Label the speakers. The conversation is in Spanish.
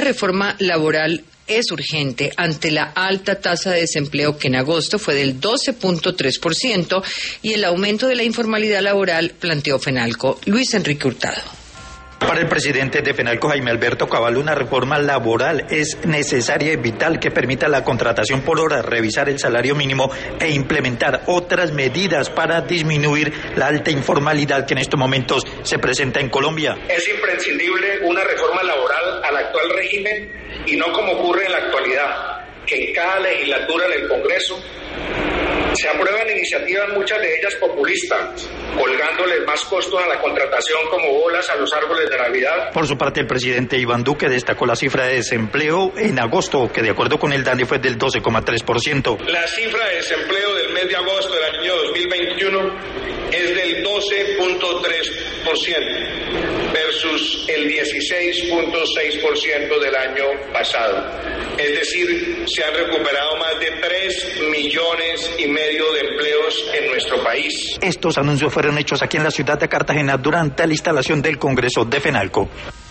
Speaker 1: reforma laboral es urgente ante la alta tasa de desempleo que en agosto fue del 12.3% y el aumento de la informalidad laboral, planteó Fenalco. Luis Enrique Hurtado.
Speaker 2: Para el presidente de Fenalco, Jaime Alberto Cabal, una reforma laboral es necesaria y vital que permita la contratación por hora, revisar el salario mínimo e implementar otras medidas para disminuir la alta informalidad que en estos momentos se presenta en Colombia.
Speaker 3: Es imprescindible una reforma laboral al actual régimen y no como ocurre en la actualidad, que en cada legislatura en el Congreso se aprueban iniciativas, muchas de ellas populistas, colgándoles más costos a la contratación como bolas a los árboles de Navidad.
Speaker 2: Por su parte, el presidente Iván Duque destacó la cifra de desempleo en agosto, que de acuerdo con el DANE fue del 12,3%.
Speaker 3: La cifra de desempleo del mes de agosto del año 2021 es del 12.3% versus el 16.6% del año pasado. Es decir, se han recuperado más de 3,5 millones de empleos en nuestro país.
Speaker 2: Estos anuncios fueron hechos aquí en la ciudad de Cartagena durante la instalación del Congreso de Fenalco.